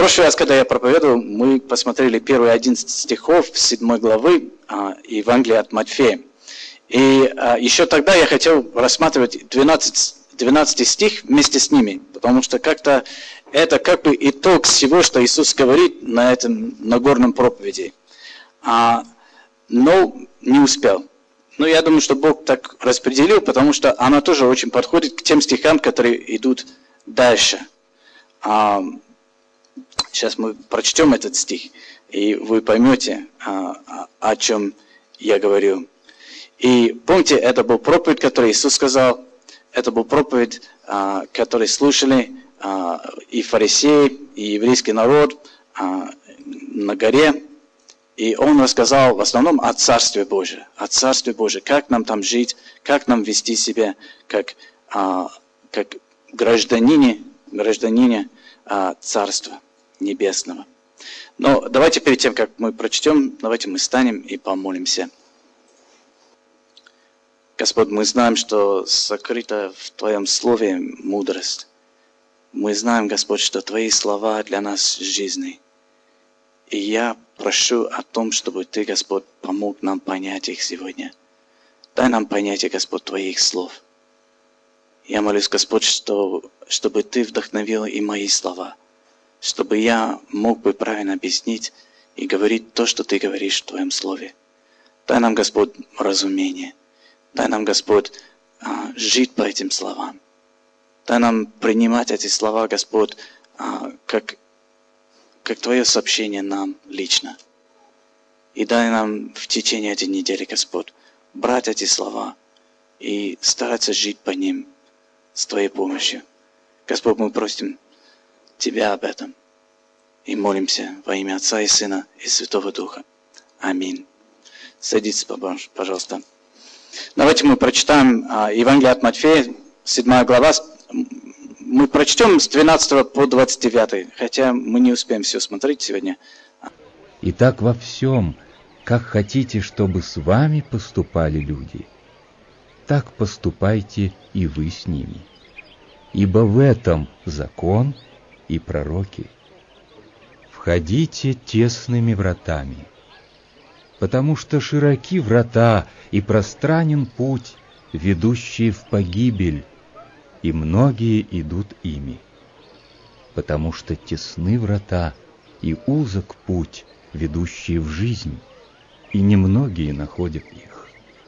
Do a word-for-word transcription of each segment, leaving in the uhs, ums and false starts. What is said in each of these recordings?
прошлый раз, когда я проповедовал, мы посмотрели первые одиннадцать стихов седьмой главы а, Евангелия от Матфея. И а, еще тогда я хотел рассматривать двенадцать, двенадцатый стих вместе с ними, потому что как-то это как бы итог всего, что Иисус говорит на этом Нагорном проповеди. А, но не успел. Но я думаю, что Бог так распределил, потому что она тоже очень подходит к тем стихам, которые идут дальше. А, сейчас мы прочтем этот стих, и вы поймете, а, о чем я говорю. И помните, это был проповедь, который Иисус сказал, это был проповедь, а, который слушали а, и фарисеи, и еврейский народ а, на горе. И он рассказал в основном о Царстве Божьем, о Царстве Божьем, как нам там жить, как нам вести себя, как, а, как гражданине, гражданине а, Царства Небесного. Но давайте перед тем, как мы прочтем, давайте мы станем и помолимся. Господь, мы знаем, что сокрыта в Твоем Слове мудрость. Мы знаем, Господь, что Твои слова для нас жизни. И я прошу о том, чтобы Ты, Господь, помог нам понять их сегодня. Дай нам понятие, Господь, Твоих слов. Я молюсь, Господь, что, чтобы Ты вдохновил и мои слова, чтобы я мог бы правильно объяснить и говорить то, что Ты говоришь в Твоем Слове. Дай нам, Господь, разумение. Дай нам, Господь, жить по этим словам. Дай нам принимать эти слова, Господь, как как Твое сообщение нам лично. И дай нам в течение этой недели, Господь, брать эти слова и стараться жить по ним с Твоей помощью. Господь, мы просим Тебя об этом и молимся во имя Отца и Сына и Святого Духа. Аминь. Садитесь, пожалуйста. Давайте мы прочитаем Евангелие от Матфея, седьмая глава. Мы прочтем с двенадцатого по двадцать девятый, хотя мы не успеем все смотреть сегодня. Итак, во всем, как хотите, чтобы с вами поступали люди, так поступайте и вы с ними. Ибо в этом закон и пророки. Входите тесными вратами, потому что широки врата и пространен путь, ведущий в погибель, и многие идут ими, потому что тесны врата и узок путь, ведущий в жизнь, и немногие находят их.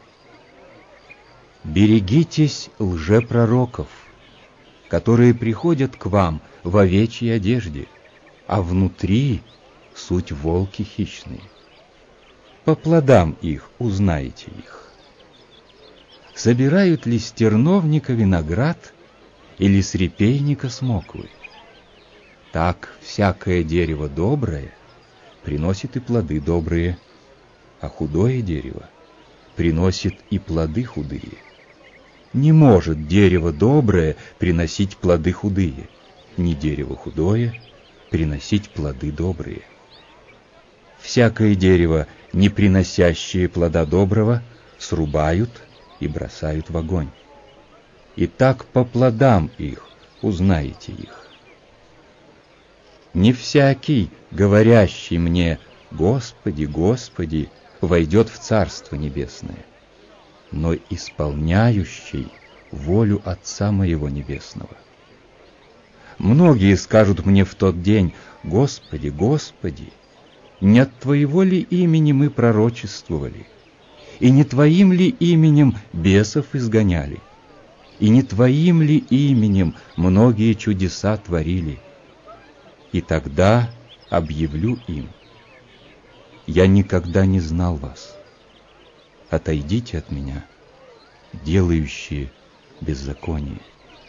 Берегитесь лжепророков, которые приходят к вам в овечьей одежде, а внутри суть волки хищные. По плодам их узнаете их. Собирают ли с терновника виноград, или с репейника смоквы? Так всякое дерево доброе приносит и плоды добрые, а худое дерево приносит и плоды худые. Не может дерево доброе приносить плоды худые, ни дерево худое приносить плоды добрые. Всякое дерево, не приносящее плода доброго, срубают и бросают в огонь. И так по плодам их узнаете их. Не всякий, говорящий мне «Господи, Господи», войдет в Царство Небесное, но исполняющий волю Отца Моего Небесного. Многие скажут мне в тот день: «Господи, Господи, не от Твоего ли имени мы пророчествовали, и не Твоим ли именем бесов изгоняли? И не Твоим ли именем многие чудеса творили?» И тогда объявлю им: «Я никогда не знал вас. Отойдите от меня, делающие беззаконие».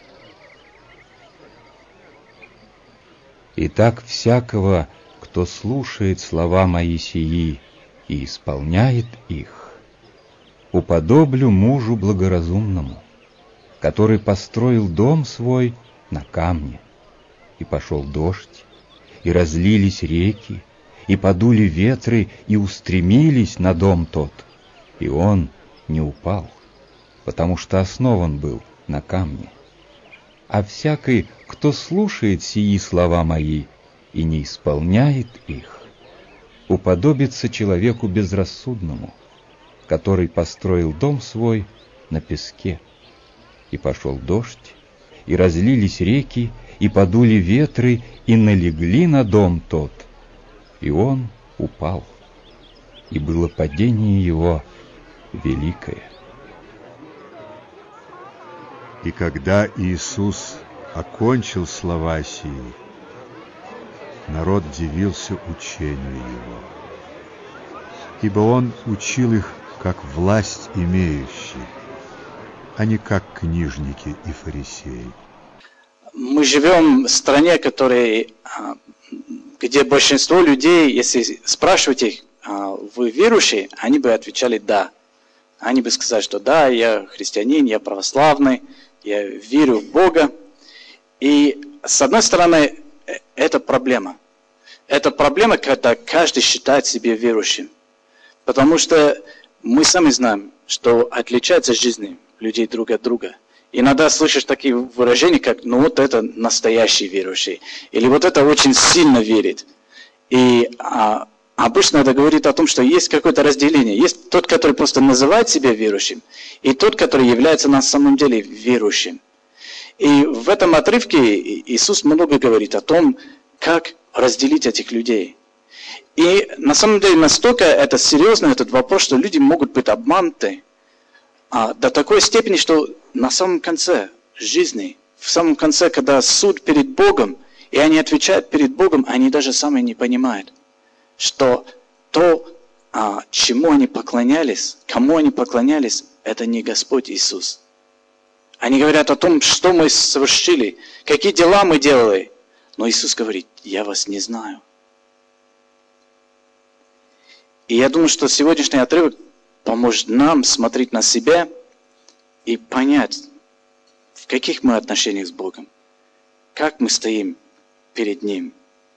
Итак, всякого, кто слушает слова мои сии и исполняет их, уподоблю мужу благоразумному, который построил дом свой на камне, и пошел дождь, и разлились реки, и подули ветры, и устремились на дом тот, и он не упал, потому что основан был на камне. А всякий, кто слушает сии слова мои и не исполняет их, уподобится человеку безрассудному, который построил дом свой на песке. И пошел дождь, и разлились реки, и подули ветры, и налегли на дом тот, и он упал, и было падение его великое. И когда Иисус окончил слова сии, народ дивился учению Его, ибо Он учил их, как власть имеющий, а не как книжники и фарисеи. Мы живем в стране, которой, где большинство людей, если спрашивать их, вы верующие, они бы отвечали «да». Они бы сказали, что да, я христианин, я православный, я верю в Бога. И с одной стороны, это проблема. Это проблема, когда каждый считает себя верующим. Потому что мы сами знаем, что отличается жизнь людей друг от друга. Иногда слышишь такие выражения, как «ну вот это настоящий верующий», или «вот это очень сильно верит». И а, обычно это говорит о том, что есть какое-то разделение. Есть тот, который просто называет себя верующим, и тот, который является на самом деле верующим. И в этом отрывке Иисус много говорит о том, как разделить этих людей. И на самом деле настолько это серьезно, этот вопрос, что люди могут быть обмануты а, до такой степени, что на самом конце жизни, в самом конце, когда суд перед Богом, и они отвечают перед Богом, они даже сами не понимают, что то, а, чему они поклонялись, кому они поклонялись, это не Господь Иисус. Они говорят о том, что мы совершили, какие дела мы делали. Но Иисус говорит, я вас не знаю. И я думаю, что сегодняшний отрывок поможет нам смотреть на себя и понять, в каких мы отношениях с Богом, как мы стоим перед Ним.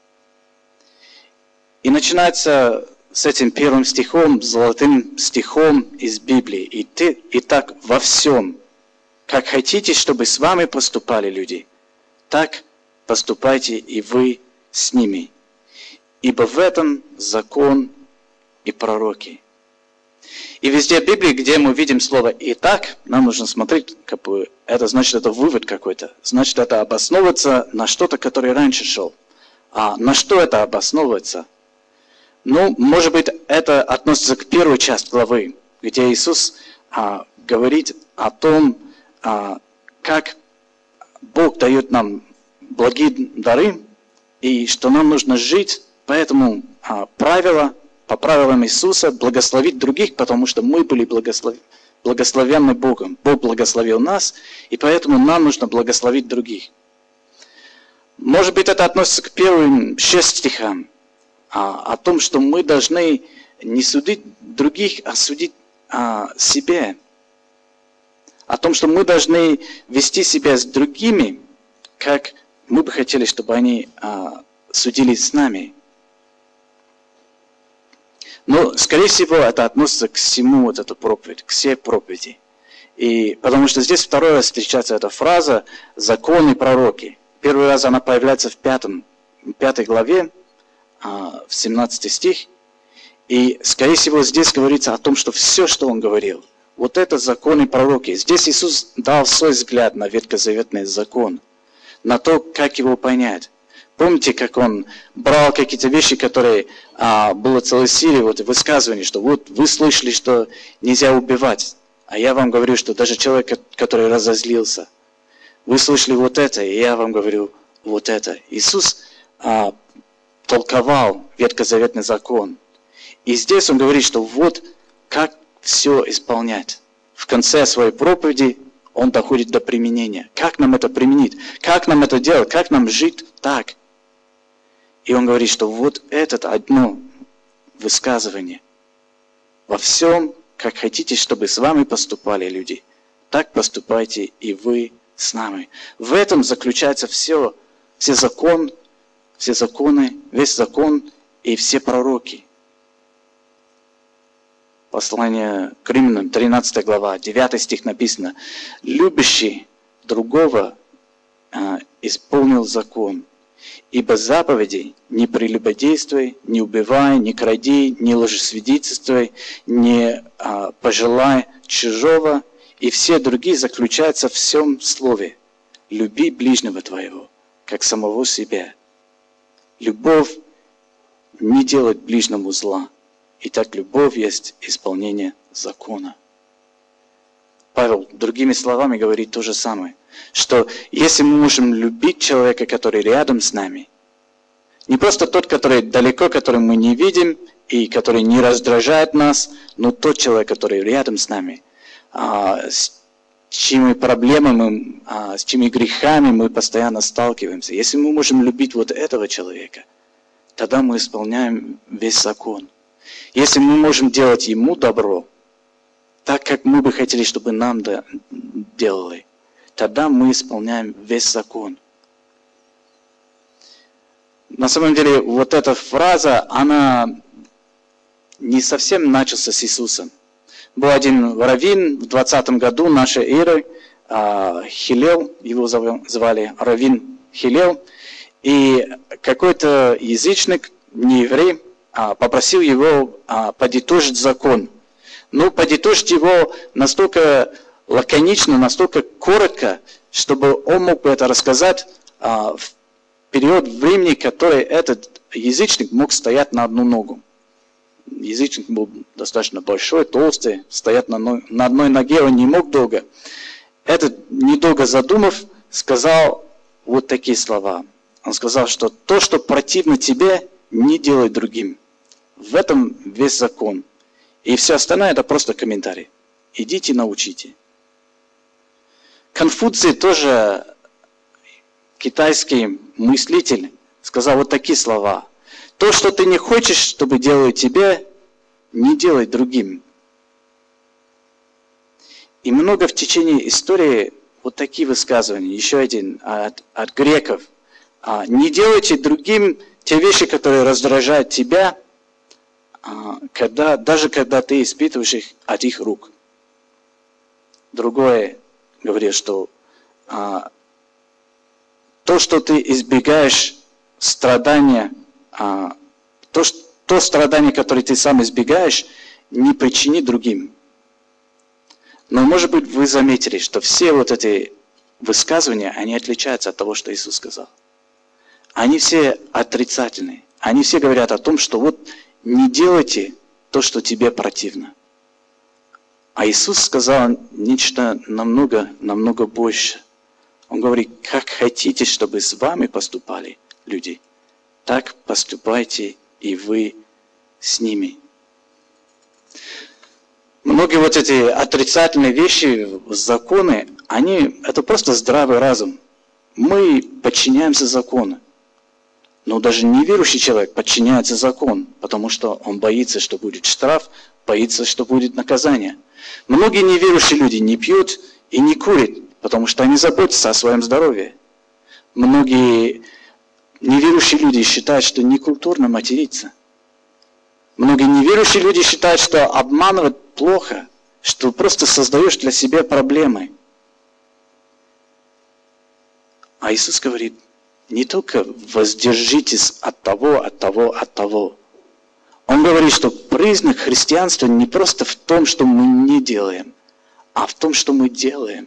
И начинается с этим первым стихом, золотым стихом из Библии. И ты, итак, во всем, как хотите, чтобы с вами поступали люди, так поступайте и вы с ними. Ибо в этом закон и пророки. И везде в Библии, где мы видим слово «итак», нам нужно смотреть, как бы, это значит, это вывод какой-то. Значит, это обосновывается на что-то, которое раньше шел. А на что это обосновывается? Ну, может быть, это относится к первой части главы, где Иисус а, говорит о том, а, как Бог дает нам благие дары, и что нам нужно жить, поэтому а, правило, по правилам Иисуса, благословить других, потому что мы были благослов... благословенны Богом. Бог благословил нас, и поэтому нам нужно благословить других. Может быть, это относится к первым шести стихам, а, о том, что мы должны не судить других, а судить а, себя. О том, что мы должны вести себя с другими, как мы бы хотели, чтобы они а, судили с нами. Но, скорее всего, это относится к всему вот эту проповедь, к всей проповеди. И потому что здесь второй раз встречается эта фраза «законы и пророки». Первый раз она появляется в пятом, пятой главе, а, в семнадцатый стих. И, скорее всего, здесь говорится о том, что все, что он говорил, вот это законы и пророки. Здесь Иисус дал свой взгляд на ветхозаветный закон, на то, как его понять. Помните, как он брал какие-то вещи, которые а, было целой серии вот, высказываний, что вот вы слышали, что нельзя убивать, а я вам говорю, что даже человек, который разозлился, вы слышали вот это, и я вам говорю вот это. Иисус а, толковал ветхозаветный закон. И здесь он говорит, что вот как все исполнять. В конце своей проповеди он доходит до применения. Как нам это применить? Как нам это делать? Как нам жить так? И он говорит, что вот это одно высказывание. Во всем, как хотите, чтобы с вами поступали люди, так поступайте и вы с нами. В этом заключается все, все закон, все законы, весь закон и все пророки. Послание к Римлянам, тринадцатая глава, девятый стих написано: «Любящий другого э, исполнил закон, Ибо заповеди не прелюбодействуй, не убивай, не кради, не лжесвидетельствуй, не а, пожелай чужого, и все другие заключаются в всем слове. Люби ближнего твоего, как самого себя. Любовь не делает ближнему зла. Итак, любовь есть исполнение закона. Павел другими словами говорит то же самое, что если мы можем любить человека, который рядом с нами, не просто тот, который далеко, который мы не видим и который не раздражает нас, но тот человек, который рядом с нами, с чьими проблемами, с чьими грехами мы постоянно сталкиваемся. Если мы можем любить вот этого человека, тогда мы исполняем весь закон. Если мы можем делать ему добро, так как мы бы хотели, чтобы нам делали, тогда мы исполняем весь закон. На самом деле, вот эта фраза, она не совсем начался с Иисусом. Был один раввин в двадцатом году нашей эры, Хилел, его звали раввин Хилел, и какой-то язычник, не еврей, попросил его подытожить закон. Но подытожить его настолько лаконично, настолько коротко, чтобы он мог бы это рассказать в период времени, который этот язычник мог стоять на одну ногу. Язычник был достаточно большой, толстый, стоять на, но... на одной ноге он не мог долго. Этот, недолго задумав, сказал вот такие слова. Он сказал, что то, что противно тебе, не делай другим. В этом весь закон. И все остальное это просто комментарий. Идите научите. Конфуций тоже, китайский мыслитель, сказал вот такие слова. То, что ты не хочешь, чтобы делали тебе, не делай другим. И много в течение истории вот такие высказывания. Еще один от, от греков. Не делайте другим те вещи, которые раздражают тебя, когда, даже когда ты испытываешь их от их рук. Другое говорит, что а, то, что ты избегаешь страдания, а, то, что, то страдание, которое ты сам избегаешь, не причини другим. Но, может быть, вы заметили, что все вот эти высказывания, они отличаются от того, что Иисус сказал. Они все отрицательные. Они все говорят о том, что вот не делайте то, что тебе противно. А Иисус сказал нечто намного, намного больше. Он говорит, как хотите, чтобы с вами поступали люди, так поступайте и вы с ними. Многие вот эти отрицательные вещи, законы, они, это просто здравый разум. Мы подчиняемся закону. Но даже неверующий человек подчиняется закону, потому что он боится, что будет штраф, боится, что будет наказание. Многие неверующие люди не пьют и не курят, потому что они заботятся о своем здоровье. Многие неверующие люди считают, что некультурно материться. Многие неверующие люди считают, что обманывать плохо, что просто создаешь для себя проблемы. А Иисус говорит, не только воздержитесь от того, от того, от того. Он говорит, что признак христианства не просто в том, что мы не делаем, а в том, что мы делаем.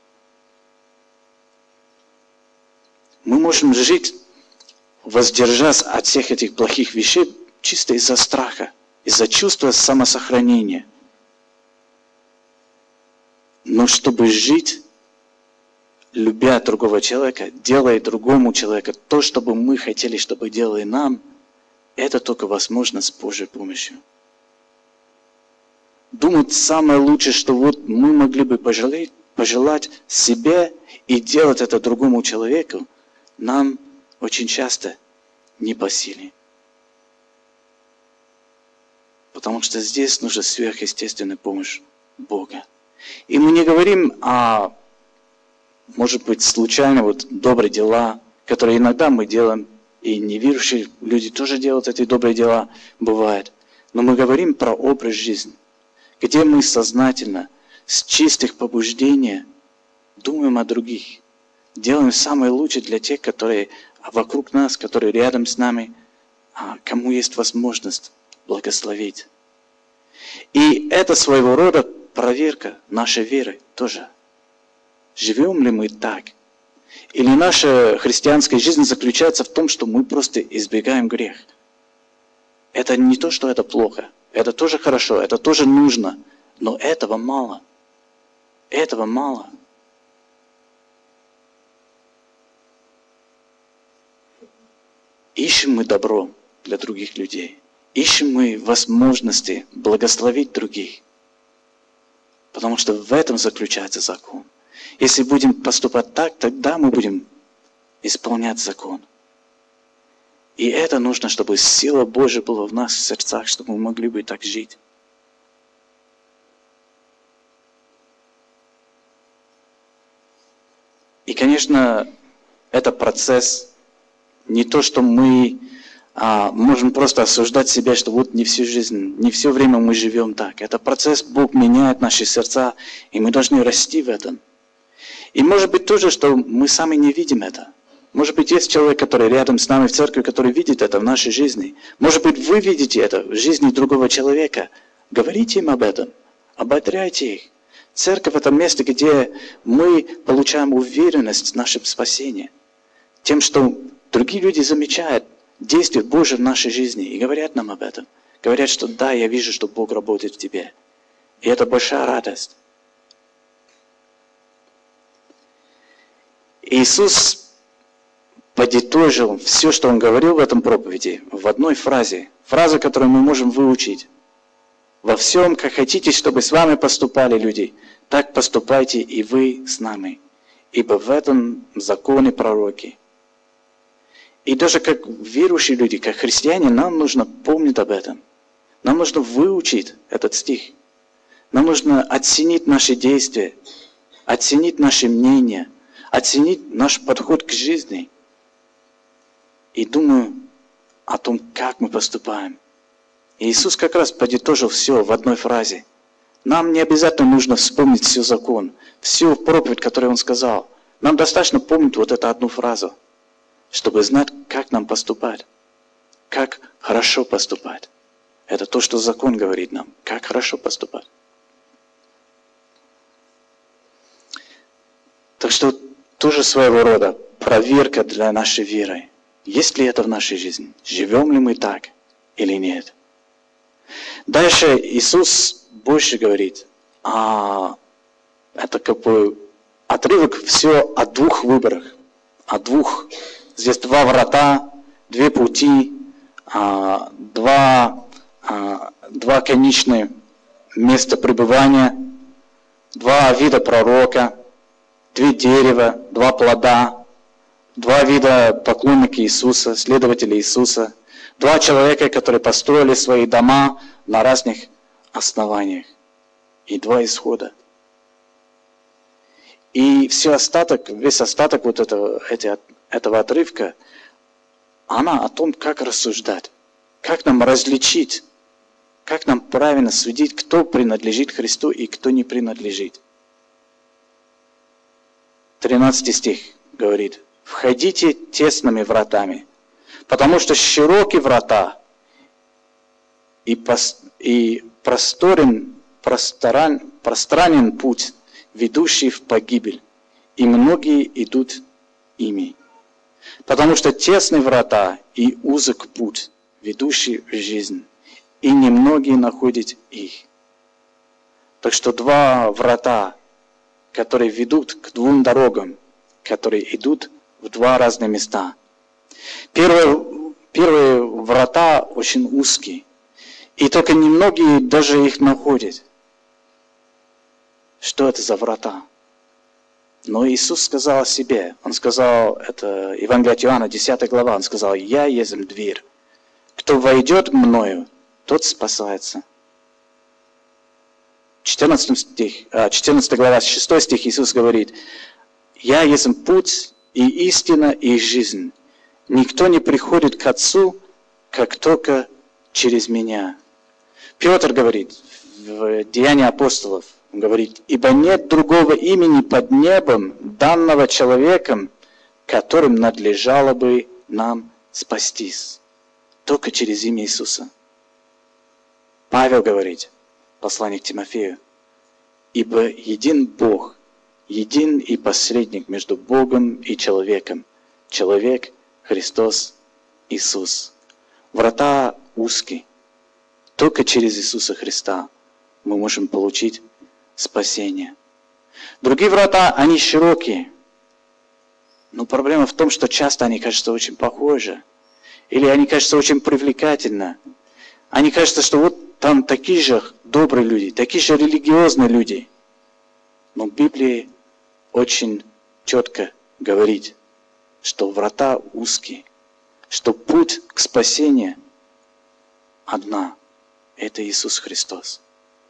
Мы можем жить, воздержась от всех этих плохих вещей, чисто из-за страха, из-за чувства самосохранения. Но чтобы жить, любя другого человека, делая другому человеку то, что бы мы хотели, чтобы делали нам, это только возможно с Божьей помощью. Думать самое лучшее, что вот мы могли бы пожелать, пожелать себе и делать это другому человеку, нам очень часто не по силе. Потому что здесь нужна сверхъестественная помощь Бога. И мы не говорим о, может быть, случайно вот добрые дела, которые иногда мы делаем, и неверующие люди тоже делают эти добрые дела, бывает. Но мы говорим про образ жизни, где мы сознательно, с чистых побуждений, думаем о других, делаем самое лучшее для тех, которые а вокруг нас, которые рядом с нами, кому есть возможность благословить. И это своего рода проверка нашей веры тоже. Живем ли мы так? Или наша христианская жизнь заключается в том, что мы просто избегаем грех? Это не то, что это плохо. Это тоже хорошо, это тоже нужно. Но этого мало. Этого мало. Ищем мы добро для других людей. Ищем мы возможности благословить других. Потому что в этом заключается закон. Если будем поступать так, тогда мы будем исполнять закон. И это нужно, чтобы сила Божия была в нас, в сердцах, чтобы мы могли бы так жить. И, конечно, это процесс, не то, что мы а, можем просто осуждать себя, что вот не всю жизнь, не все время мы живем так. Это процесс, Бог меняет наши сердца, и мы должны расти в этом. И может быть тоже, что мы сами не видим это. Может быть, есть человек, который рядом с нами в церкви, который видит это в нашей жизни. Может быть, вы видите это в жизни другого человека. Говорите им об этом, ободряйте их. Церковь – это место, где мы получаем уверенность в нашем спасении. Тем, что другие люди замечают действие Божие в нашей жизни и говорят нам об этом. Говорят, что да, я вижу, что Бог работает в тебе. И это большая радость. Иисус подытожил все, что Он говорил в этом проповеди, в одной фразе. Фраза, которую мы можем выучить. «Во всем, как хотите, чтобы с вами поступали люди, так поступайте и вы с нами, ибо в этом законе пророки». И даже как верующие люди, как христиане, нам нужно помнить об этом. Нам нужно выучить этот стих. Нам нужно оценить наши действия, оценить наши мнения, оценить наш подход к жизни. И думаю о том, как мы поступаем. И Иисус как раз подытожил все в одной фразе. Нам не обязательно нужно вспомнить всю закон, всю проповедь, которую Он сказал. Нам достаточно помнить вот эту одну фразу, чтобы знать, как нам поступать, как хорошо поступать. Это то, что закон говорит нам, как хорошо поступать. Так что тоже своего рода проверка для нашей веры. Есть ли это в нашей жизни? Живем ли мы так или нет? Дальше Иисус больше говорит, а это как бы отрывок все о двух выборах, о двух. Здесь два врата, две пути, а, два, а, два конечные места пребывания, два вида пророка, две дерева, два плода, два вида поклонника Иисуса, следователя Иисуса, два человека, которые построили свои дома на разных основаниях, и два исхода. И все остаток, весь остаток вот этого, этого отрывка, она о том, как рассуждать, как нам различить, как нам правильно судить, кто принадлежит Христу и кто не принадлежит. тринадцатый стих говорит: «Входите тесными вратами, потому что широкие врата и, пос, и просторен, просторан, пространен путь, ведущий в погибель, и многие идут ими. Потому что тесны врата и узок путь, ведущий в жизнь, и немногие находят их». Так что два врата, которые ведут к двум дорогам, которые идут в два разных места. Первые, первые врата очень узкие, и только немногие даже их находят. Что это за врата? Но Иисус сказал о себе. Он сказал, это Евангелие от Иоанна, десятая глава, Он сказал: «Я есть дверь. Кто войдет мною, тот спасается». четырнадцатый стих, четырнадцатая глава, шестой стих Иисус говорит: «Я есть путь и истина и жизнь. Никто не приходит к Отцу, как только через меня». Петр говорит в Деянии апостолов, он говорит: «Ибо нет другого имени под небом, данного человеком, которым надлежало бы нам спастись. Только через имя Иисуса. Павел говорит, послание к Тимофею, «Ибо един Бог, един и посредник между Богом и человеком, человек Христос Иисус». Врата узкие. Только через Иисуса Христа мы можем получить спасение. Другие врата, они широкие. Но проблема в том, что часто они кажутся очень похожи. Или они кажутся очень привлекательны. Они кажутся, что вот там такие же добрые люди, такие же религиозные люди. Но в Библии очень четко говорит, что врата узкие, что путь к спасению одна. Это Иисус Христос.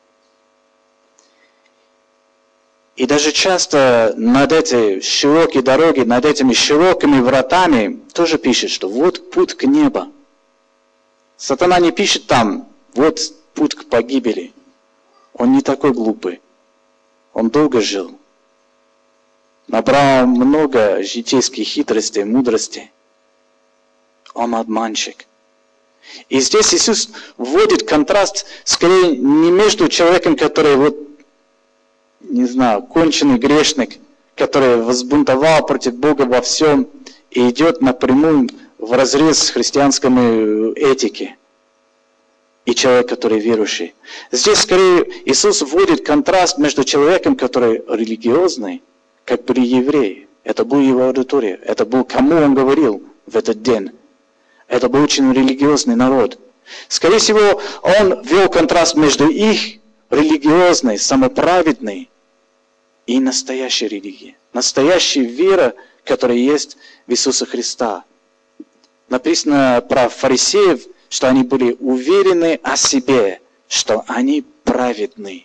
И даже часто над этой широкой дорогой, над этими широкими вратами тоже пишет, что вот путь к небу. Сатана не пишет там, вот путь к погибели. Он не такой глупый. Он долго жил. Набрал много житейских хитростей, мудрости. Он обманщик. И здесь Иисус вводит контраст скорее не между человеком, который вот, не знаю, конченый грешник, который возбунтовал против Бога во всем и идет напрямую вразрез с христианской этикой, и человек, который верующий. Здесь скорее Иисус вводит контраст между человеком, который религиозный, как были евреи. Это была его аудитория. Это был, кому он говорил в этот день. Это был очень религиозный народ. Скорее всего, он ввел контраст между их религиозной, самоправедной и настоящей религией. Настоящей верой, которая есть в Иисуса Христа. Написано про фарисеев, что они были уверены о себе, что они праведны.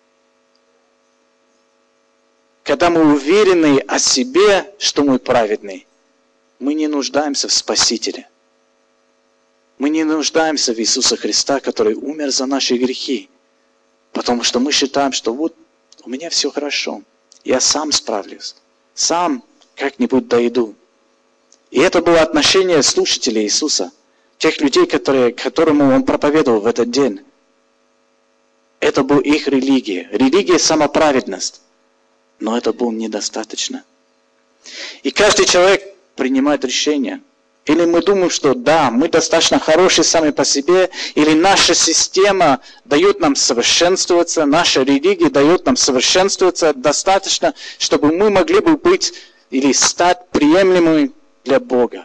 Когда мы уверены о себе, что мы праведны, мы не нуждаемся в Спасителе. Мы не нуждаемся в Иисусе Христа, который умер за наши грехи. Потому что мы считаем, что вот у меня все хорошо. Я сам справлюсь. Сам как-нибудь дойду. И это было отношение слушателей Иисуса. Тех людей, которые, которому Он проповедовал в этот день. Это была их религия. Религия самоправедность. Но это было недостаточно. И каждый человек принимает решение. Или мы думаем, что да, мы достаточно хорошие сами по себе, или наша система дает нам совершенствоваться, наша религия дает нам совершенствоваться достаточно, чтобы мы могли бы быть или стать приемлемыми для Бога.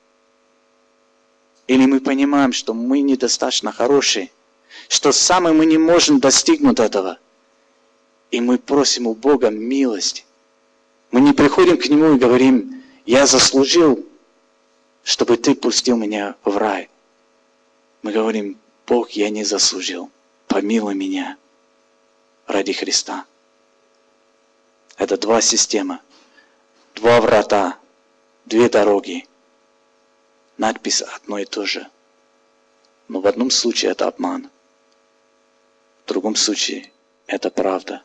Или мы понимаем, что мы недостаточно хорошие, что сами мы не можем достигнуть этого. И мы просим у Бога милость. Мы не приходим к Нему и говорим, я заслужил, чтобы Ты пустил меня в рай. Мы говорим, Бог, я не заслужил, помилуй меня ради Христа. Это два системы, два врата, две дороги. Надпись одно и то же. Но в одном случае это обман, в другом случае это правда.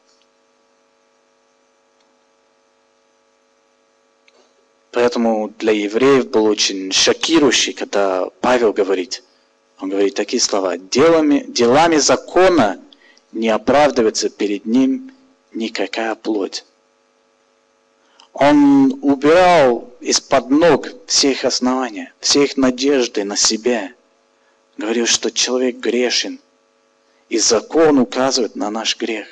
Поэтому для евреев был очень шокирующий, когда Павел говорит, он говорит такие слова, делами, делами закона не оправдывается перед ним никакая плоть. Он убирал из-под ног все их основания, все их надежды на себя. Говорил, что человек грешен, и закон указывает на наш грех.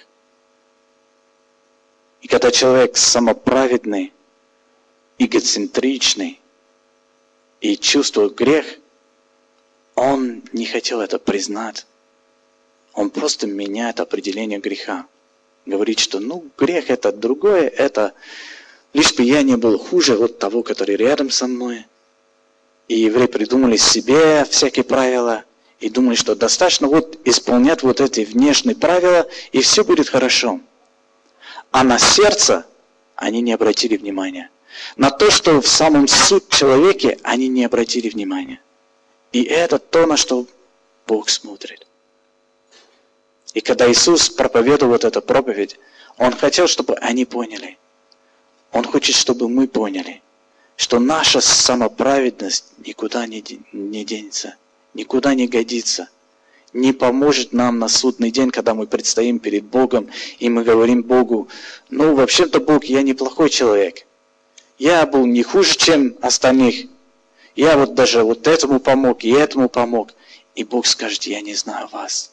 И когда человек самоправедный, эгоцентричный и чувствует грех, он не хотел это признать. Он просто меняет определение греха. Говорит, что ну грех это другое, это лишь бы я не был хуже от того, который рядом со мной. И евреи придумали себе всякие правила и думали, что достаточно вот исполнять вот эти внешние правила, и все будет хорошо. А на сердце они не обратили внимания. На то, что в самом суть человеке, они не обратили внимания. И это то, на что Бог смотрит. И когда Иисус проповедовал вот эту проповедь, Он хотел, чтобы они поняли. Он хочет, чтобы мы поняли, что наша самоправедность никуда не, не денется, никуда не годится, не поможет нам на судный день, когда мы предстоим перед Богом, и мы говорим Богу: ну, вообще-то, Бог, я неплохой человек. Я был не хуже, чем остальных. Я вот даже вот этому помог, и этому помог. И Бог скажет: я не знаю вас.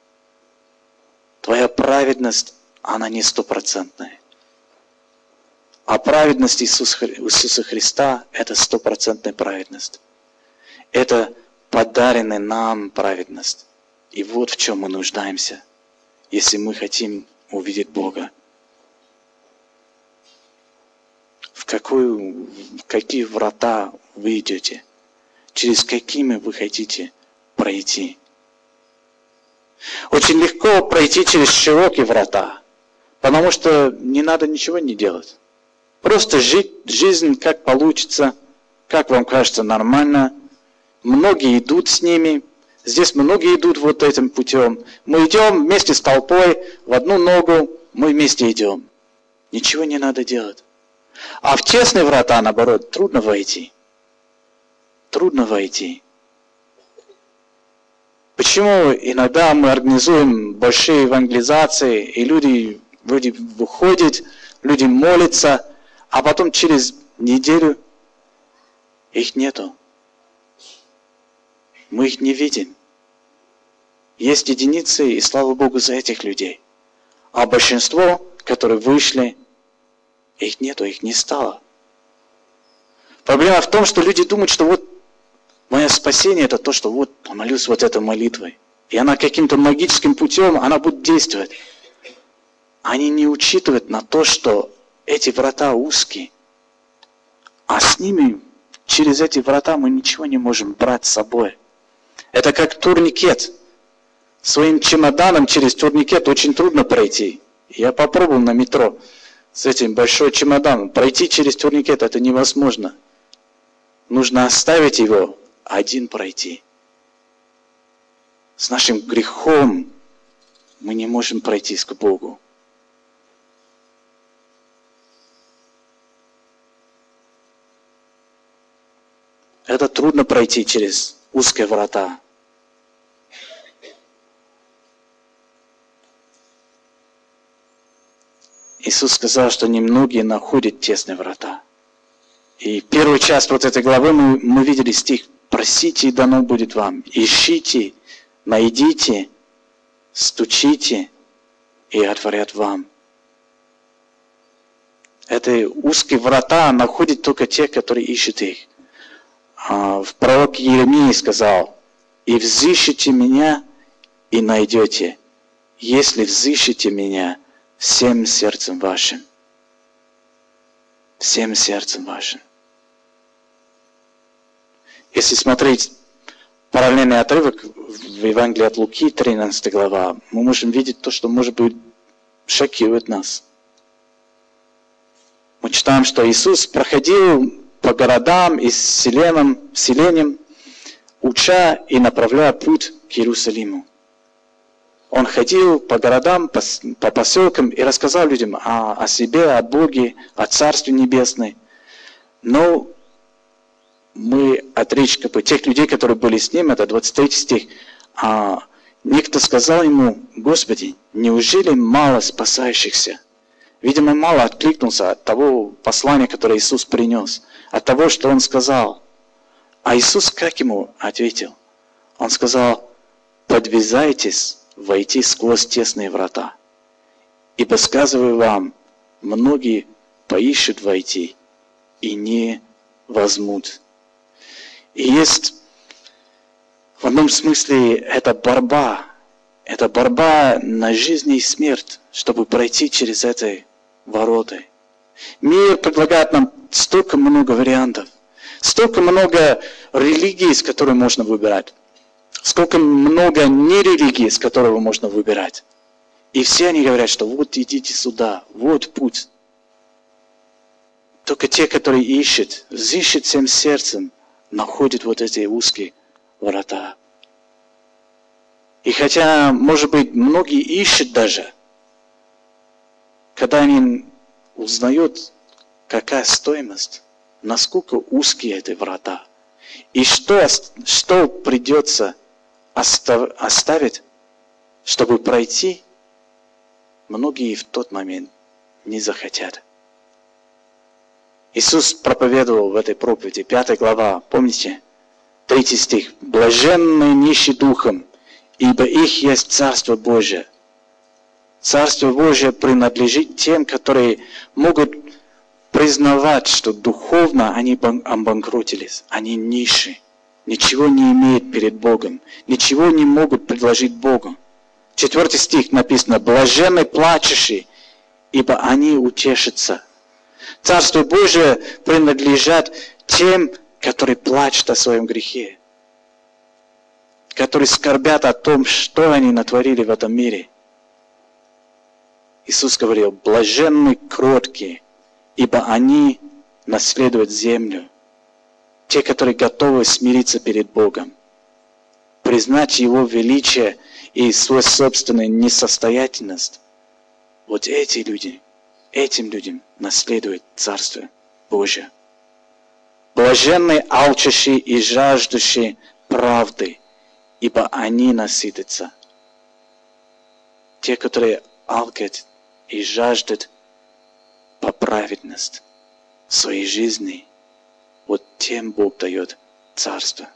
Твоя праведность, она не стопроцентная. А праведность Иисуса, Иисуса Христа – это стопроцентная праведность. Это подаренная нам праведность. И вот в чем мы нуждаемся, если мы хотим увидеть Бога. В, какую, в какие врата вы идете? Через какими вы хотите пройти? Очень легко пройти через широкие врата, потому что не надо ничего не делать. Просто жить жизнь как получится, как вам кажется нормально. Многие идут с ними. Здесь многие идут вот этим путем. Мы идем вместе с толпой, в одну ногу, мы вместе идем. Ничего не надо делать. А в тесные врата, наоборот, трудно войти. Трудно войти. Почему иногда мы организуем большие евангелизации, и люди вроде выходят, люди молятся, а потом через неделю их нету. Мы их не видим. Есть единицы, и слава Богу за этих людей. А большинство, которые вышли, их нету, их не стало. Проблема в том, что люди думают, что вот мое спасение это то, что вот помолюсь вот этой молитвой. И она каким-то магическим путем, она будет действовать. Они не учитывают на то, что эти врата узкие. А с ними, через эти врата мы ничего не можем брать с собой. Это как турникет. Своим чемоданом через турникет очень трудно пройти. Я попробовал на метро с этим большим чемоданом. Пройти через турникет это невозможно. Нужно оставить его, один пройти. С нашим грехом мы не можем пройти к Богу. Это трудно пройти через узкие врата. Иисус сказал, что немногие находят тесные врата. И первую часть вот этой главы мы, мы видели стих: «Просите, и дано будет вам. Ищите, найдите, стучите, и отворят вам». Это узкие врата находят только те, которые ищут их. А в пророке Иеремии сказал: «И взыщите меня, и найдете, если взыщете меня всем сердцем вашим». Всем сердцем вашим. Если смотреть параллельный отрывок в Евангелии от Луки, тринадцатая глава, мы можем видеть то, что, может быть, шокирует нас. Мы читаем, что Иисус проходил по городам и селениям, селениям, уча и направляя путь к Иерусалиму. Он ходил по городам, по, по поселкам и рассказал людям о, о себе, о Боге, о Царстве Небесном. Но мы от речи как бы, тех людей, которые были с ним, это двадцать третий стих, а некто сказал ему: «Господи, неужели мало спасающихся?» Видимо, мало откликнулся от того послания, которое Иисус принес, от того, что Он сказал. А Иисус как ему ответил? Он сказал: «Подвязайтесь войти сквозь тесные врата. Ибо, сказываю вам, многие поищут войти и не возьмут». И есть в одном смысле это борьба. Это борьба на жизнь и смерть, чтобы пройти через эти ворота. Мир предлагает нам столько много вариантов, столько много религий, с которых можно выбирать. Сколько много нерелигии, с которого можно выбирать. И все они говорят, что вот идите сюда, вот путь. Только те, которые ищут, взыщут всем сердцем, находят вот эти узкие врата. И хотя, может быть, многие ищут даже, когда они узнают, какая стоимость насколько узкие эти врата. И что, что придется остав, оставить, чтобы пройти, многие в тот момент не захотят. Иисус проповедовал в этой проповеди, пятая глава, помните? Третий стих. «Блаженные нищие духом, ибо их есть Царство Божие». Царство Божие принадлежит тем, которые могут признавать, что духовно они обанкротились, они нищие, ничего не имеют перед Богом, ничего не могут предложить Богу. Четвертый стих написано: «Блаженны плачущие, ибо они утешатся». Царство Божие принадлежит тем, которые плачут о своем грехе, которые скорбят о том, что они натворили в этом мире. Иисус говорил: блаженны кроткие, ибо они наследуют землю. Те, которые готовы смириться перед Богом, признать Его величие и свою собственную несостоятельность. Вот эти люди, этим людям наследует Царство Божие. Блаженны алчущие и жаждущие правды, ибо они насытятся. Те, которые алкают и жаждут по праведности в своей жизни, вот тем Бог дает царство.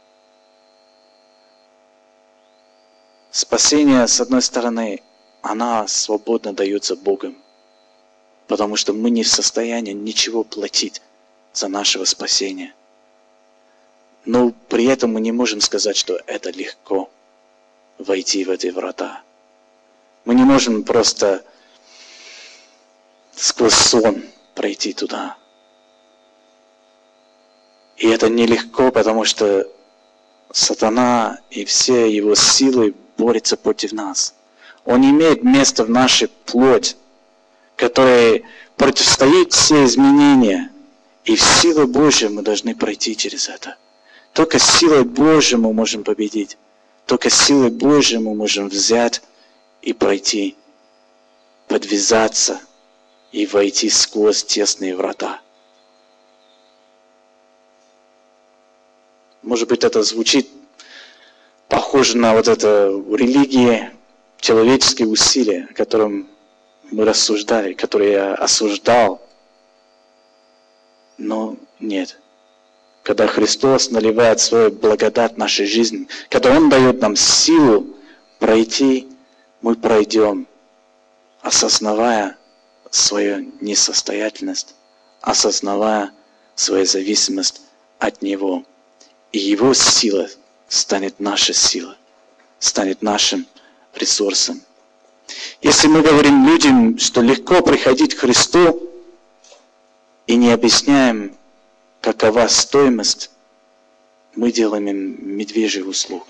Спасение, с одной стороны, она свободно дается Богом, потому что мы не в состоянии ничего платить за нашего спасения. Но при этом мы не можем сказать, что это легко войти в эти врата. Мы не можем просто сквозь сон пройти туда. И это нелегко, потому что сатана и все его силы борются против нас. Он имеет место в нашей плоти, которая противостоит все изменения. И в силу Божию мы должны пройти через это. Только силой Божией мы можем победить. Только силой Божией мы можем взять и пройти, подвязаться и войти сквозь тесные врата. Может быть, это звучит похоже на вот это религия, человеческие усилия, о котором мы рассуждали, которые я осуждал. Но нет. Когда Христос наливает свою благодать в нашу жизнь, когда Он дает нам силу пройти, мы пройдем, осознавая свою несостоятельность, осознавая свою зависимость от Него. И Его сила станет нашей силой, станет нашим ресурсом. Если мы говорим людям, что легко приходить к Христу, и не объясняем, какова стоимость, мы делаем им медвежью услугу.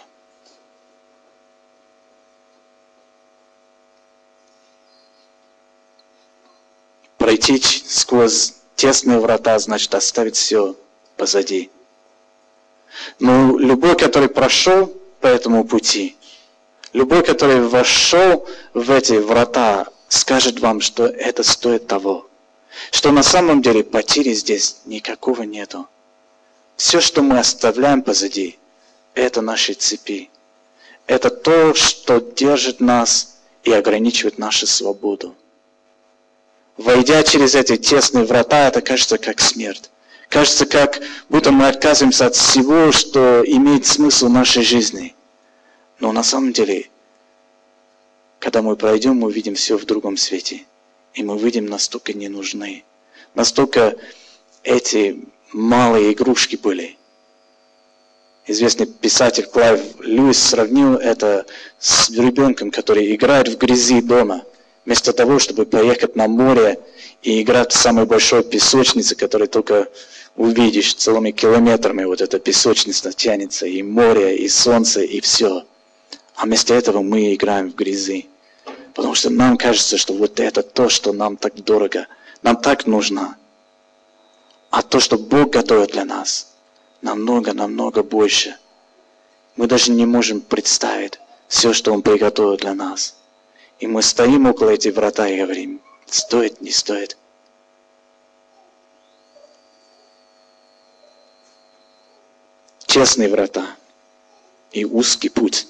Пройти сквозь тесные врата значит оставить все позади. Но любой, который прошел по этому пути, любой, который вошел в эти врата, скажет вам, что это стоит того. Что на самом деле потери здесь никакого нету. Все, что мы оставляем позади, это наши цепи. Это то, что держит нас и ограничивает нашу свободу. Войдя через эти тесные врата, это кажется как смерть. Кажется, как будто мы отказываемся от всего, что имеет смысл в нашей жизни. Но на самом деле, когда мы пройдем, мы увидим все в другом свете. И мы выйдем настолько не нужны. Настолько эти малые игрушки были. Известный писатель Клайв Льюис сравнил это с ребенком, который играет в грязи дома. Вместо того, чтобы поехать на море и играть в самой большой песочнице, которую только увидишь целыми километрами. Вот эта песочница тянется, и море, и солнце, и все. А вместо этого мы играем в грязи. Потому что нам кажется, что вот это то, что нам так дорого, нам так нужно. А то, что Бог готовит для нас, намного-намного больше. Мы даже не можем представить все, что Он приготовил для нас. И мы стоим около этих врата и говорим: стоит, не стоит. тесные врата и узкий путь.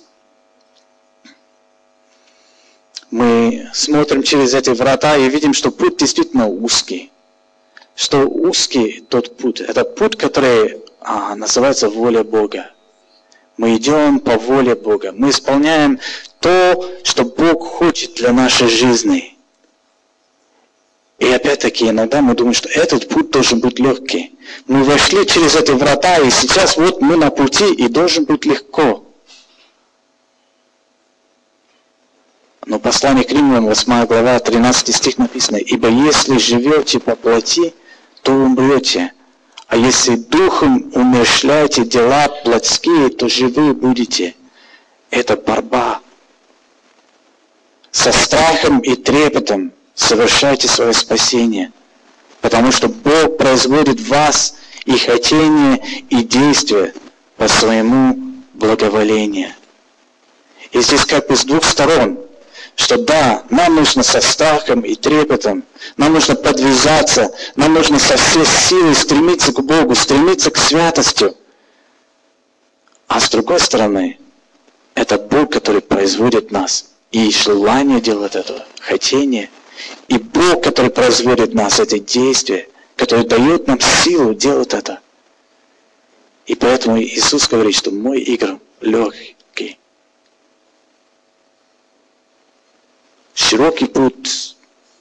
Мы смотрим через эти врата и видим, что путь действительно узкий. Что узкий тот путь. Это путь, который а, называется воля Бога. Мы идем по воле Бога. Мы исполняем то, что Бог хочет для нашей жизни. И опять-таки, иногда мы думаем, что этот путь должен быть легкий. Мы вошли через эти врата, и сейчас вот мы на пути, и должен быть легко. Но послание к Римлянам, восьмая глава, тринадцатый стих написано: «Ибо если живете по плоти, то умрете, а если духом умерщвляете дела плотские, то живы будете». Это борьба. Со страхом и трепетом совершайте свое спасение, потому что Бог производит в вас и хотение, и действие по своему благоволению. И здесь как бы с двух сторон, что да, нам нужно со страхом и трепетом, нам нужно подвязаться, нам нужно со всей силой стремиться к Богу, стремиться к святости. А с другой стороны, это Бог, который производит нас, и желание делать этого, хотение, и Бог, который производит в нас это действие, который дает нам силу делать это. И поэтому Иисус говорит, что мой игр легкий. Широкий путь,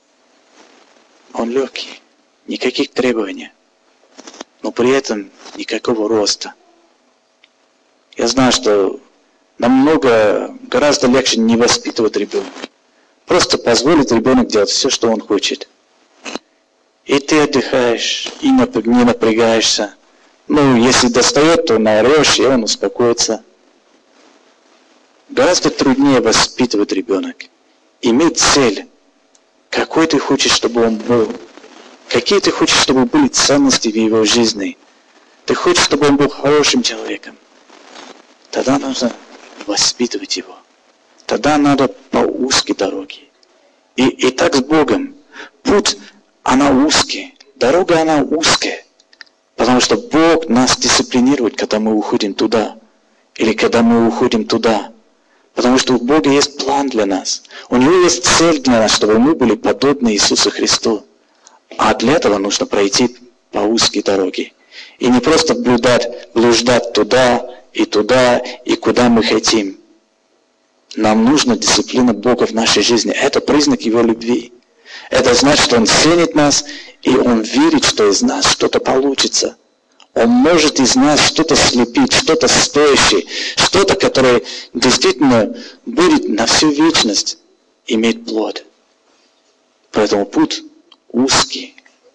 он легкий, никаких требований, но при этом никакого роста. Я знаю, что намного, гораздо легче не воспитывать ребенка. Просто позволить ребенку делать все, что он хочет. И ты отдыхаешь, и не напрягаешься. Ну, если достает, то наорешь, и он успокоится. Гораздо труднее воспитывать ребенка. Иметь цель. Какой ты хочешь, чтобы он был. Какие ты хочешь, чтобы были ценности в его жизни. Ты хочешь, чтобы он был хорошим человеком. Тогда нужно воспитывать его. Тогда надо по узкой дороге. И, и так с Богом. Путь, она узкий. Дорога, она узкая. Потому что Бог нас дисциплинирует, когда мы уходим туда. Или когда мы уходим туда. Потому что у Бога есть план для нас. У Него есть цель для нас, чтобы мы были подобны Иисусу Христу. А для этого нужно пройти по узкой дороге. И не просто блуждать, блуждать туда и туда, и куда мы хотим. Нам нужна дисциплина Бога в нашей жизни. Это признак Его любви. Это значит, что Он ценит нас, и Он верит, что из нас что-то получится. Он может из нас что-то слепить, что-то стоящее, что-то, которое действительно будет на всю вечность иметь плод. Поэтому путь узкий.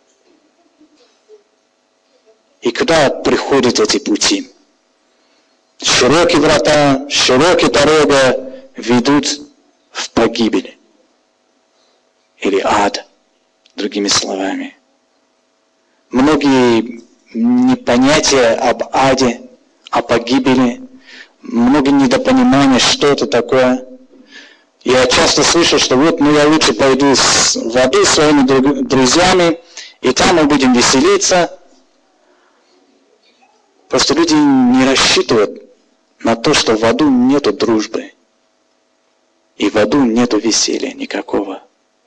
И куда приходят эти пути? Широкие врата, широкая дорога ведут в погибель. Или ад, другими словами. Многие непонятия об аде, о погибели, много недопонимания, что это такое. Я часто слышу, что вот ну я лучше пойду в аду с своими друзьями, и там мы будем веселиться. Просто люди не рассчитывают на то, что в аду нету дружбы. И в аду нету веселья никакого.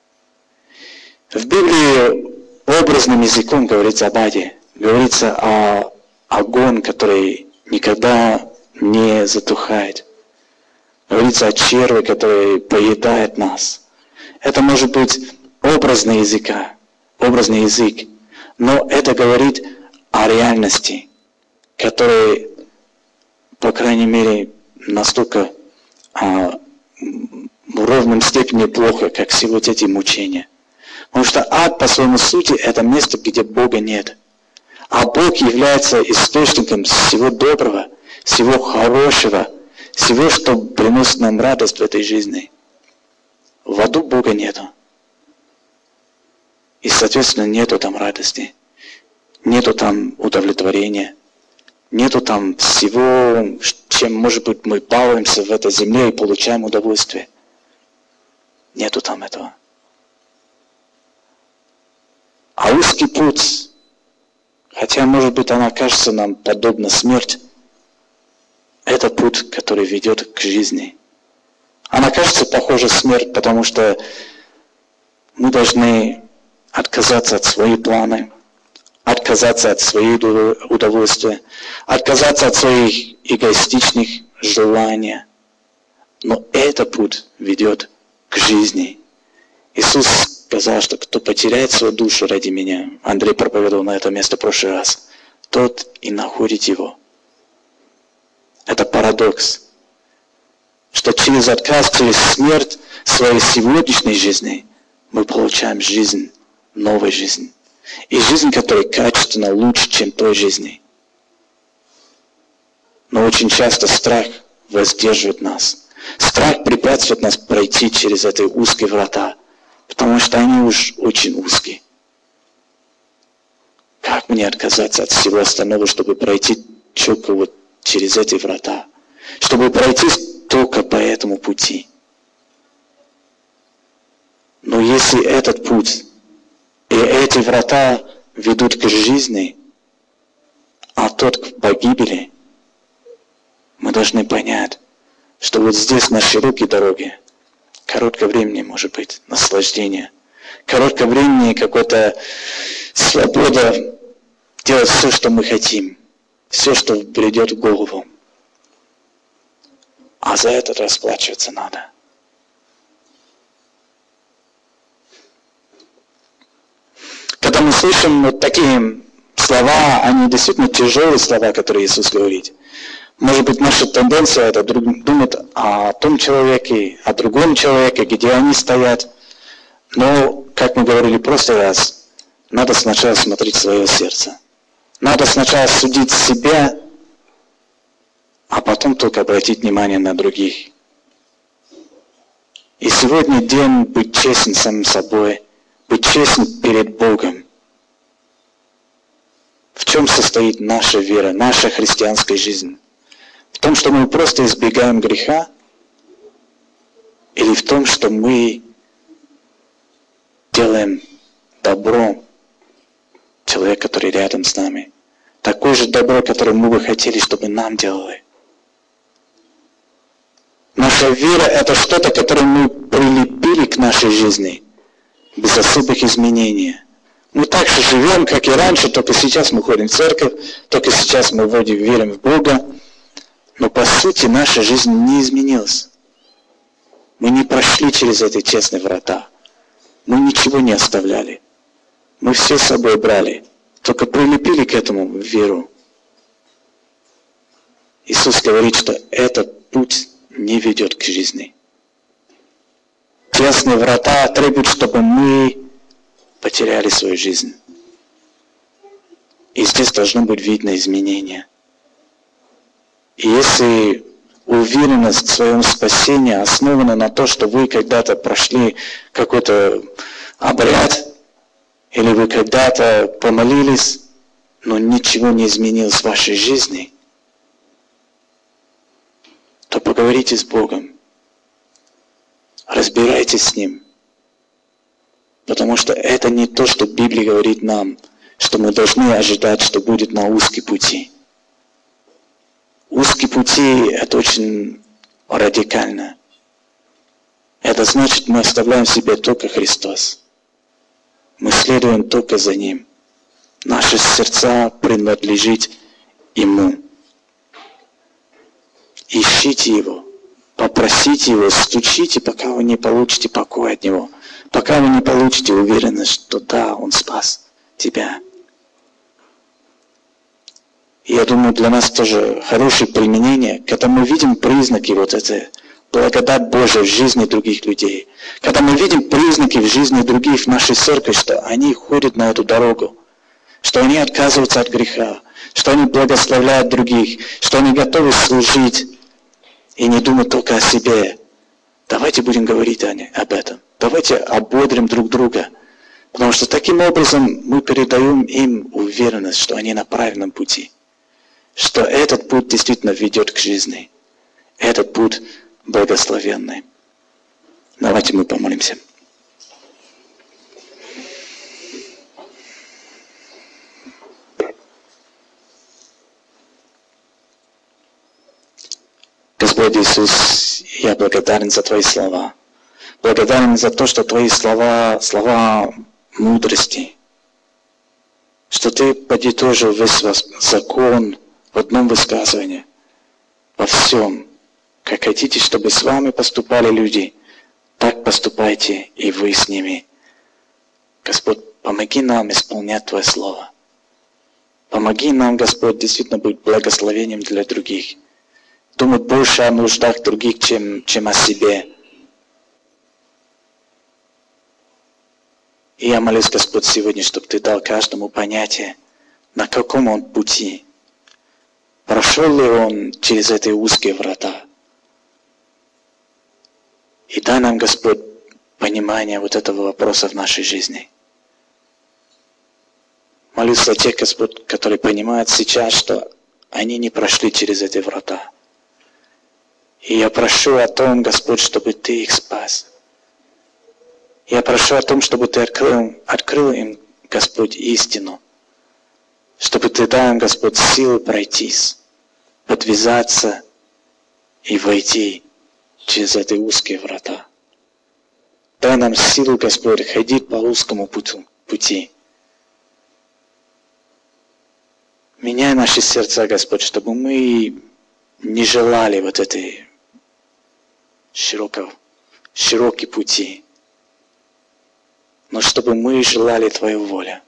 В Библии образным языком говорится об аде. Говорится о огонь, который никогда не затухает. Говорится о черве, который поедает нас. Это может быть образный языка, образный язык. Но это говорит о реальности, которая, по крайней мере, настолько а, в ровном степени плохо, как все вот эти мучения. Потому что ад по своему сути это место, где Бога нет. А Бог является источником всего доброго, всего хорошего, всего, что приносит нам радость в этой жизни. В аду Бога нету. И, соответственно, нету там радости. Нету там удовлетворения. Нету там всего, чем, может быть, мы балуемся в этой земле и получаем удовольствие. Нету там этого. А узкий путь, хотя, может быть, она кажется нам подобна смерти, Это путь, который ведет к жизни. Она кажется похожа смерть, потому что мы должны отказаться от своих планов, отказаться от своих удовольствий, отказаться от своих эгоистичных желаний. Но этот путь ведет к жизни. Иисус сказал, что кто потеряет свою душу ради меня, Андрей проповедовал на это место в прошлый раз, тот и находит его. Это парадокс, что через отказ, через смерть своей сегодняшней жизни мы получаем жизнь, новую жизнь. И жизнь, которая качественно лучше, чем той жизни. Но очень часто страх воздерживает нас. Страх препятствует нас пройти через эти узкие врата, потому что они уж очень узкие. Как мне отказаться от всего остального, чтобы пройти четко вот через эти врата? Чтобы пройти только по этому пути. Но если этот путь и эти врата ведут к жизни, а тот к погибели, мы должны понять, что вот здесь на широкой дороге короткое времени может быть наслаждение, короткое времени какая-то свобода делать все, что мы хотим, все, что придет в голову. А за это расплачиваться надо. Когда мы слышим вот такие слова, они действительно тяжелые слова, которые Иисус говорит. Может быть, наша тенденция это думать о том человеке, о другом человеке, где они стоят. Но, как мы говорили в прошлый раз, надо сначала смотреть в свое сердце. Надо сначала судить себя, а потом только обратить внимание на других. И сегодня день быть честным самим собой, быть честным перед Богом. В чем состоит наша вера, наша христианская жизнь? В том, что мы просто избегаем греха? Или в том, что мы делаем добро человеку, который рядом с нами? Такое же добро, которое мы бы хотели, чтобы нам делали. Наша вера – это что-то, которое мы прилепили к нашей жизни, без особых изменений. Мы так же живем, как и раньше, только сейчас мы ходим в церковь, только сейчас мы вроде верим в Бога. Но по сути наша жизнь не изменилась. Мы не прошли через эти честные врата. Мы ничего не оставляли. Мы все с собой брали, только прилепили к этому веру. Иисус говорит, что этот путь не ведет к жизни. Честные врата требуют, чтобы мы потеряли свою жизнь. И здесь должно быть видно изменение. И если уверенность в своем спасении основана на том, что вы когда-то прошли какой-то обряд, или вы когда-то помолились, но ничего не изменилось в вашей жизни, то поговорите с Богом. Разбирайтесь с Ним. Потому что это не то, что Библия говорит нам, что мы должны ожидать, что будет на узкие пути. Узкие пути – это очень радикально. Это значит, мы оставляем себе только Христос. Мы следуем только за Ним. Наши сердца принадлежат Ему. Ищите Его, попросите Его, стучите, пока вы не получите покой от Него. Пока вы не получите уверенность, что да, Он спас тебя. И я думаю, для нас тоже хорошее применение, когда мы видим признаки вот этой благодать Божия в жизни других людей. Когда мы видим признаки в жизни других в нашей церкви, что они ходят на эту дорогу, что они отказываются от греха, что они благословляют других, что они готовы служить и не думать только о себе. Давайте будем говорить об этом. Давайте ободрим друг друга. Потому что таким образом мы передаем им уверенность, что они на правильном пути. Что этот путь действительно ведет к жизни. Этот путь благословенный. Давайте мы помолимся. Господи Иисус, я благодарен за Твои слова. Благодарен за то, что Твои слова, слова мудрости, что Ты подытожил весь закон в одном высказывании, во всем. Как хотите, чтобы с вами поступали люди, так поступайте и вы с ними. Господь, помоги нам исполнять Твое Слово. Помоги нам, Господь, действительно быть благословением для других. Думать больше о нуждах других, чем, чем о себе. И я молюсь, Господь, сегодня, чтобы Ты дал каждому понятие, на каком он пути. Прошел ли он через эти узкие врата. И дай нам, Господь, понимание вот этого вопроса в нашей жизни. Молюсь за тех, Господь, которые понимают сейчас, что они не прошли через эти врата. И я прошу о том, Господь, чтобы Ты их спас. Я прошу о том, чтобы Ты открыл, открыл им, Господь, истину. Чтобы Ты дал им, Господь, силу пройтись, подвязаться и войти через эти узкие врата. Дай нам силу, Господь, ходить по узкому пути. Меняй наши сердца, Господь, чтобы мы не желали вот этой широкого, широкие пути, но чтобы мы желали Твою волю.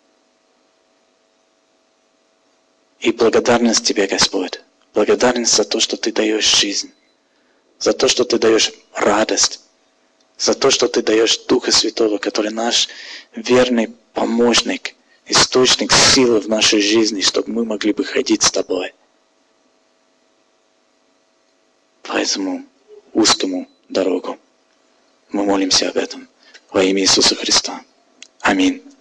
И благодарность Тебе, Господь. Благодарность за то, что Ты даешь жизнь. За то, что Ты даешь радость. За то, что Ты даешь Духа Святого, который наш верный помощник, источник силы в нашей жизни, чтобы мы могли бы ходить с Тобой. По этому узкому дорогу. Мы молимся об этом во имя Иисуса Христа. Аминь.